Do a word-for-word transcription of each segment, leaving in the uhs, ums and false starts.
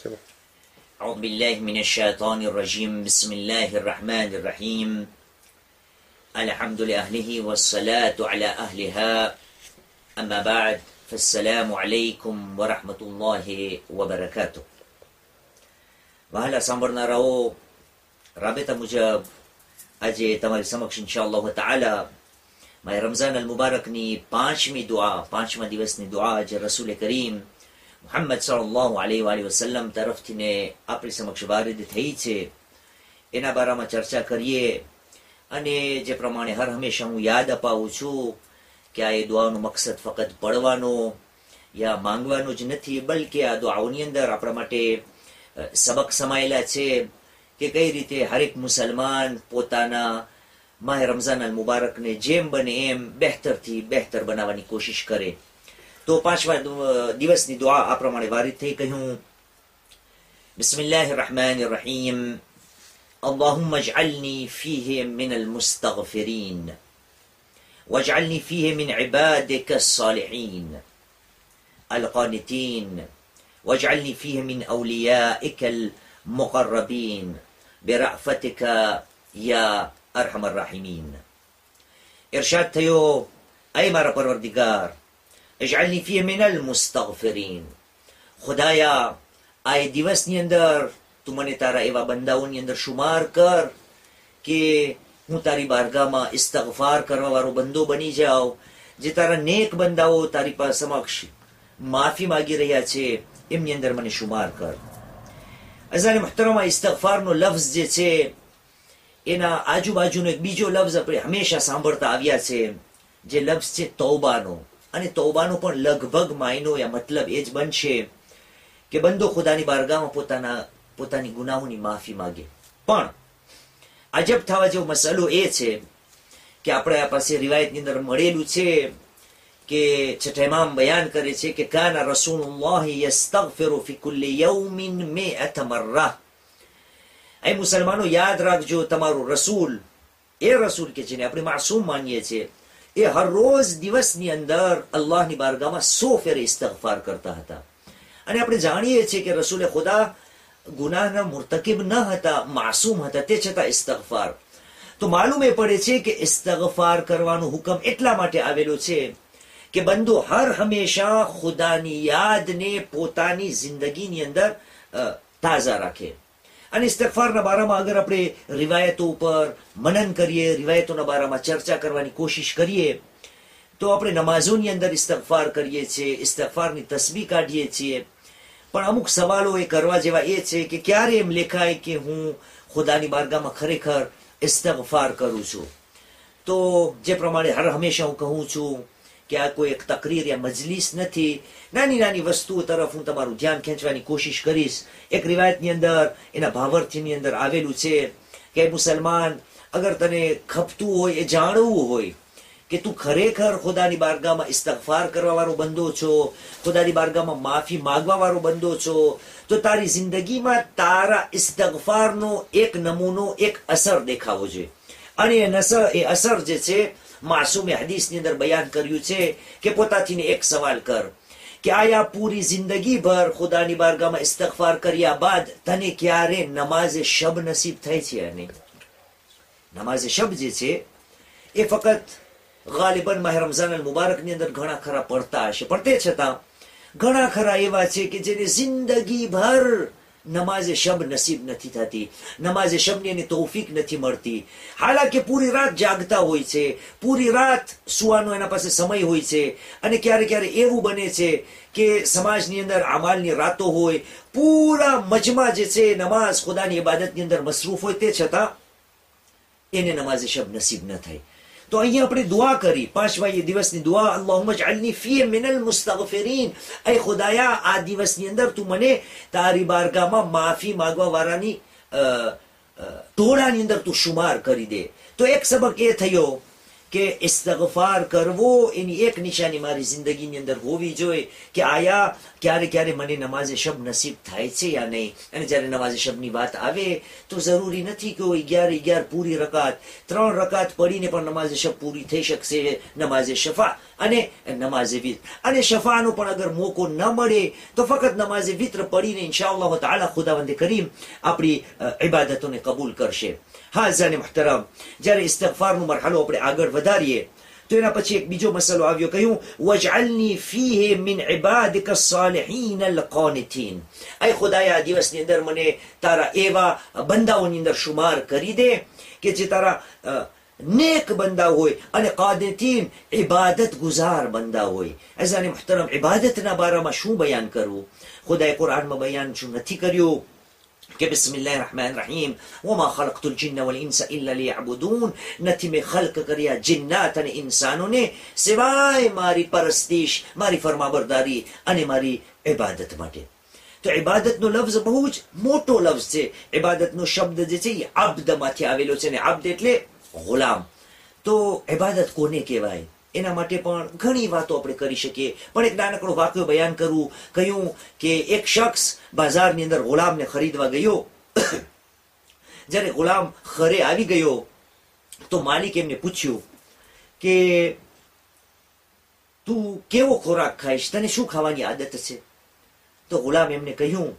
Спасибо. أعوذ بالله من الشيطان الرجيم بسم الله الرحمن الرحيم الحمد لأهله والصلاة على أهلها أما بعد فالسلام عليكم ورحمة الله وبركاته. વહાલા સાંભળનારાઓ, રાબેતા મુજબ આજે તમારી સમક્ષ ઇન્શાઅલ્લાહ તાઆલા માય રમઝાન અલ મુબારકની પાંચમી દુઆ, પાંચમા દિવસની દુઆ જે રસૂલ કરીમ મુહમ્મદ સલ્લલ્લાહુ અલૈહિ વસલ્લમ તરફથી ને આપણી સમક્ષ વારિદ થઈ છે એના બારામાં ચર્ચા કરીએ. અને જે પ્રમાણે હર હંમેશા હું યાદ અપાવું છું કે આ એ દુઆનો મકસદ ફક્ત પડવાનો યા માંગવાનો જ નથી, બલકે આ દુઆઓની અંદર આપણા માટે સબક સમાયેલા છે કે કઈ રીતે હરેક મુસલમાન પોતાના માહ રમઝાન અલ મુબારકને જેમ બને એમ બહેતરથી બહેતર બનાવવાની કોશિશ કરે. તો પાંચમા દિવસની દુઆ આ પ્રમાણે વારિદ થઈ કહ્યું, બિસ્મિલ્લાહિર રહેમાનિર રહીમ اللهم اجعلني فيه من المستغفرين واجعلني فيه من عبادك الصالحين القانتين واجعلني فيه من أوليائك المقربين برأفتك يا أرحم الراحمين. إرشاد تيو أي مرة پروردگار اجعلني فيه من المستغفرين. خدایا آئے દિવસ ની અંદર તું મને તારા એવા બંદાઓની અંદર શુમાર કર કે હું તારી બારગામાં ઇસ્તગફાર કરવા વાળો બંદો બની જાઉં, જે તારા નેક બંદાઓ તારી પાસે સમક્ષ માફી માંગી રહ્યા છે એમની અંદર મને શુમાર કર. અઝાન મુહતરમા, ઇસ્તગફારનો લફ્ઝ જે છે એના આજુબાજુનો એક બીજો લફ્ઝ આપણે હંમેશા સાંભળતા આવ્યા છે, જે લફ્ઝ છે તૌબાનો. અને તૌબાનો પણ લગભગ માયનો યા મતલબ એ જ બનશે કે બંદો ખુદાની બારગામાં પોતાના પોતાની ગુનાહોની માફી માંગે. પણ અજબ થવા જેવો મસલો એ છે કે આપણે આ પાસે રિવાયતની અંદર મળેલું છે કે છઠ્ઠા ઇમામ બયાન કરે છે કે કાના રસૂલુલ્લાહ યસ્તગફિરુ ફી કુલ્લી યૌમિન મિઅત મર્રા. એ મુસલમાનો યાદ રાખજો, તમારો રસૂલ, એ રસૂલ કે જેને આપણે માસૂમ માનીએ છીએ, એ હર રોજ દિવસની અંદર અલ્લાહની બારગામાં સો ફેરે ઇસ્તગફાર કરતા હતા. અને આપણે જાણીએ છીએ કે રસૂલે ખુદા ગુનાહના મુર્તકિબ ન હતા, માસૂમ હતા, તે છતાં ઇસ્તગફાર. તો માલુમ એ પડે છે કે ઇસ્તગફાર કરવાનો હુકમ એટલા માટે આવેલો છે કે બંદો હર હંમેશા ખુદાની યાદને પોતાની જિંદગીની અંદર તાજા રાખે. અને ઇસ્તગફારના બારામાં અગર આપણે રિવાયતો ઉપર મનન કરીએ, રિવાયતોના બારામાં ચર્ચા કરવાની કોશિશ કરીએ, તો આપણે નમાઝોની અંદર ઇસ્તગફાર કરીએ છીએ, ઇસ્તગફારની તસ્બીહ કાઢીએ છીએ. પણ અમુક સવાલો એ કરવા જેવા એ છે કે ક્યારે એમ લેખાય કે હું ખુદાની બારગામાં ખરેખર ઇસ્તગફાર કરું છું. તો જે પ્રમાણે હર હંમેશા હું કહું છું કે આ કોઈ એક તકરીર યા મજલિસ નથી, નાની નાની વસ્તુઓ તરફ હું તમારું ધ્યાન ખેંચવાની કોશિશ કરીશ. એક રિવાયતની અંદર એના ભાવાર્થની અંદર આવેલું છે કે મુસલમાન, અગર તને ખપતું હોય, એ જાણવું હોય કે તું ખરેખર ખુદાની બારગામાં ઇસ્તગફાર કરવા વાળો બંદો છો, ખુદાની બારગામાં માફી માંગવા વાળો બંદો છો, તો તારી જિંદગીમાં તારા ઇસ્તગફારનો એક નમૂનો, એક અસર દેખાવો જોઈએ. અને એ નસર, એ અસર જે છે, માસૂમે હદીસની અંદર બયાન કર્યું છે કે પોતાથીને એક સવાલ કર કે આયા પૂરી જિંદગી ભર ખુદાની બારગામાં ઇસ્તગફાર કર્યા બાદ તને ક્યારે નમાઝે શબ નસીબ થઈ છે? અને નમાઝે શબ જે છે એ ફક્ત ગાલિબન માહ રમઝાન અલ મુબારકની અંદર ઘણા ખરા પડતા હશે, પણ તે છતાં ઘણા ખરા એવા છે કે જેને જિંદગી ભર નમાઝે શબ નસીબ નથી થતી, નમાઝે શબની એની તૌફીક નથી મળતી. હાલાકે પૂરી રાત જાગતા હોય છે, પૂરી રાત સુવાનો એના પાસે સમય હોય છે, અને ક્યારે ક્યારે એવું બને છે કે સમાજની અંદર અમાલની રાતો હોય, પૂરા મજમા જે છે નમાઝ ખુદાની ઇબાદતની અંદર મસરૂફ હોય, તે છતાં એને નમાઝે શબ નસીબ ન થાય. તો અહીંયા આપણે દુઆ કરી, પાંચમા દિવસની દુઆ, અલ્લાહુમ્મા અજઅલની ફીહ મિનલ મુસ્તગફિરીન. એ ખુદાયા, આ દિવસની અંદર તું મને તારી બારગામાં માફી માંગવા વાળાની ટોળાની અંદર તું શુમાર કરી દે. તો એક સબક એ થયો કે ઇસ્તગફાર કરવો એની એક નિશાની મારી જિંદગીની અંદર હોવી જોઈએ કે આયા ક્યારે ક્યારે મને નમાઝે શબ નસીબ થાય છે યા નહીં. અને જ્યારે નમાઝે શબની વાત આવે તો જરૂરી નથી કે અગિયાર અગિયાર પૂરી રકાત, ત્રણ રકાત પડીને પણ નમાઝે શબ પૂરી થઈ શકશે, નમાઝે શફા અને નમાઝે વિત્ર. અને શફાનો પણ અગર મોકો ન મળે તો ફક્ત નમાઝે વિત્ર પડીને ઇન્શાઅલ્લાહ તાલા ખુદાવંદ કરીમ આપણી ઇબાદતોને કબૂલ કરશે. હા જાને મુહતરમ, જ્યારે ઇસ્તિગફારનો મરહલો આપણે આગળ વધારીએ તો એના પછી એક બીજો મસલો આવ્યો, કહ્યું વજઅલની ફીહે મિન ઇબાદિકા સાલિહીન અલકાનિતીન. ay ખુદાયા આ દિવસની અંદર મને તારા એવા બંદાઓની અંદર શુમાર કરી દે કે જે તારા નેક બંદા હોય અને કાનિતીન ઇબાદત ગુજાર બંદા હોય. અઝાને મુહતરમ, ઇબાદતના બારામાં શું બયાન કરવું? ખુદાએ કુરાનમાં બયાન શું નથી કર્યું કે બિસ્મિલ્લાહિર રહેમાનિર રહીમ વમા ખલકતુલ જિન્ન વલ ઇન્સ ઇલ્લા લિયઅબુદૂન. નથી મેં ખલ્ક કર્યા જિન્નાત અને ઇન્સાનોને સિવાય મારી પરસ્તિશ, મારી ફરમાબરદારી અને મારી ઇબાદત માટે. તો ઇબાદતનો લફ્ઝ બહુ જ મોટો લફ્ઝ છે. ઇબાદતનો શબ્દ જે છે એ અબ્દમાંથી આવેલો છે, અને અબ્દ એટલે ગુલામ. તો ઇબાદત કોને કહેવાય એના માટે પણ ઘણી વાતો આપણે કરી શકીએ, પણ એક નાનકડો વાક્ય બયાન કરવું. કહ્યું કે એક શખ્સ બાજારની અંદર ગુલામને ખરીદવા ગયો. જ્યારે ગુલામ ઘરે આવી ગયો તો માલિક એમને પૂછ્યું કે તું કેવો ખોરાક ખાઈશ, તને શું ખાવાની આદત છે? તો ગુલામ એમને કહ્યું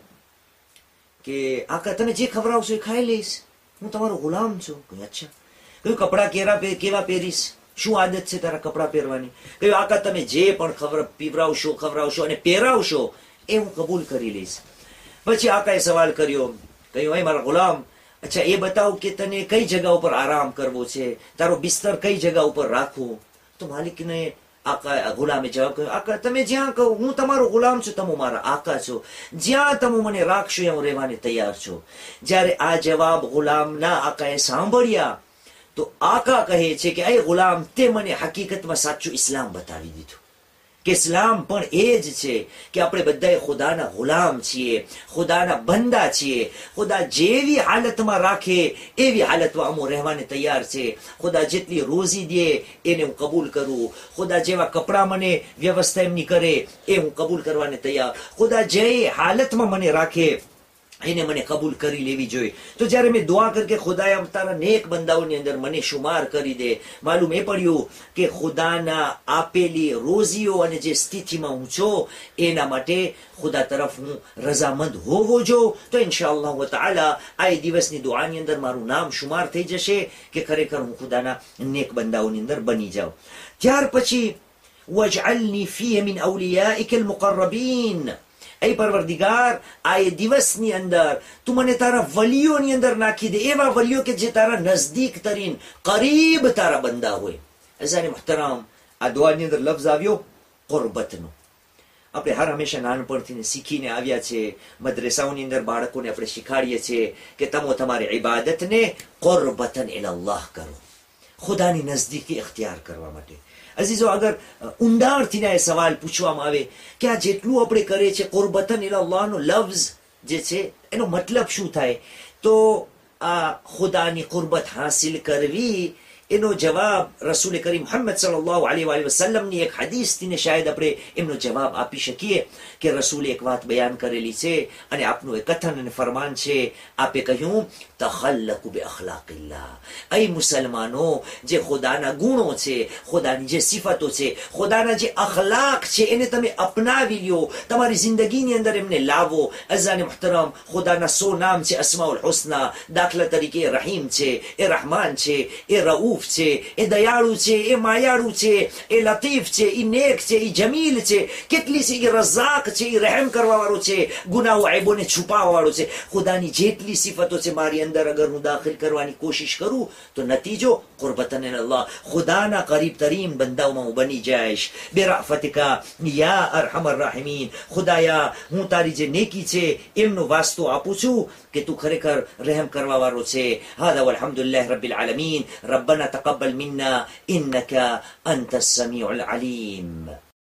કે આકા તમે જે ખવડાવશો એ ખાઈ લઈશ, હું તમારો ગુલામ છું. કહ્યું અચ્છા. કહ્યું કપડા કેરા કેવા પહેરીશ, શું આદત છે તારા કપડા પહેરવાની? કહ્યું આકા તમે જે પણ ખબર પીવરાવશો ખવડાવશો અને પહેરાવશો એ હું કબૂલ કરી લઈશ. પછી આકાએ સવાલ કર્યો, કહ્યું એ મારા ગુલામ, અચ્છા એ બતાવ કે તને કઈ જગા ઉપર આરામ કરવો છે, તારો બિસ્તર કઈ જગા ઉપર રાખવું? તો માલિકને આકા ગુલામે જવાબ કર્યો, આકા તમે જ્યાં કહો, હું તમારો ગુલામ છું, તમે મારા આકા છો, જ્યાં તમે મને રાખશો ત્યાં હું રહેવાને તૈયાર છું. જ્યારે આ જવાબ ગુલામના આકાએ સાંભળ્યા તો આકા કહે છે કે એ ગુલામ, તે મને હકીકતમાં સાચું ઇસ્લામ બતાવી દીધું કે ઇસ્લામ પણ એ જ છે કે આપણે બધાએ ખુદાના ગુલામ છીએ, ખુદાના બંદા છીએ. ખુદા જેવી હાલતમાં રાખે એવી હાલતમાં અમો રહેવાને તૈયાર છે. ખુદા જેટલી રોજી દે એને હું કબૂલ કરું, ખુદા જેવા કપડા મને વ્યવસ્થા એમની કરે એ હું કબૂલ કરવાને તૈયાર. ખુદા જે હાલતમાં મને રાખે એને મને કબૂલ કરી લેવી જોઈએ. તો જ્યારે મેં દુઆ કરી કે ખુદાએ તારા નેક બંદાઓની અંદર મને શુમાર કરી દે, માલુમ એ પડ્યું કે ખુદાના આપેલી રોજીઓ અને જે સ્થિતિમાં હું છું એના માટે ખુદા તરફ હું રજામંદ હોવો જો. તો ઇન્શાઅલ્લાહ તાલા આ દિવસની દુઆની અંદર મારું નામ શુમાર થઈ જશે કે ખરેખર હું ખુદાના નેક બંદાઓની અંદર બની જાઉં. ત્યાર પછી વજઅલની ફીહ મિન અવલિયાઇક અલમુકર્રબીન. એ પરવરદિગાર, આ એ દિવસની અંદર તું મને તારા વલીઓની અંદર નાખી દે, એવા વલીઓ કે જે તારા નજદીક તરીન કરીબ તારા બંદા હોય. અઝાને મુહતરમ, આ દુઆની અંદર લફ્ઝ આવ્યો કુરબતનો. આપણે હર હંમેશા નાનપણથી શીખીને આવ્યા છે, મદ્રેસાઓની અંદર બાળકોને આપણે શીખાડીએ છીએ કે તમે તમારી ઇબાદતને કુરબતન ઇલલ્લાહ કરો, ખુદાની નજદીકી ઇખ્તિયાર કરવા માટે. અઝીઝો, અગર ઊંડાણથી આ સવાલ પૂછવામાં આવે કે આ જેટલું આપણે કરીએ છીએ કુરબતન ઇલલ્લાહનો લફ્ઝ જે છે એનો મતલબ શું થાય, તો આ ખુદાની કુરબત હાસિલ કરવી એનો જવાબ રસૂલ કરીમ મુહમ્મદ સલ્લલ્લાહુ અલૈહિ વસલ્લમની એક હદીસથી શાયદ આપણે એમનો જવાબ આપી શકીએ કે રસૂલે એક વાત બયાન કરેલી છે અને આપનું એક કથન અને ફરમાન છે. આપે કહ્યું તખલ્લકુ બિ અખલાકિલ્લાહ. અય મુસલમાનો, જે ખુદાના ગુણો છે, ખુદાની જે સિફતો છે, ખુદાના જે અખલાક છે એને તમે અપનાવી લ્યો, તમારી જિંદગીની અંદર એમને લાવો. અઝાને મુહતરમ, ખુદાના સો નામ છે અસ્માઉલ હુસ્ના. દાખલા તરીકે એ રહીમ છે, એ રહમાન છે, એ રઉફ છે, એ દયાળુ છે, એ માયાળુ છે, એ લતીફ છે, એ નેક છે, એ જમીલ છે, કેટલી છે, એ રઝાક છે, એ રહેમ કરવા વાળો છે, ગુનાઓ આયબોને છુપાવવા વાળો છે. ખુદાની જેટલી સિફતો છે મારી અંદર અગર હું દાખલ કરવાની કોશિશ કરું તો નતીજો કુરબતન ઇલલ્લાહ, ખુદાના કરીબ તરીન બંદાઓમાં હું બની જઈશ. બિરહફતિકા યા અરહમર રાહિમીન. ખુદાયા, હું તારી જે નેકી છે એમનો વાસ્તો આપું છું કે તું ખરેખર રહેમ કરવા વાળો છે. હાદા વલહમદુલિલ્લાહ રબ્બિલ આલમીન. ربنا تقبل منا إنك أنت السميع العليم.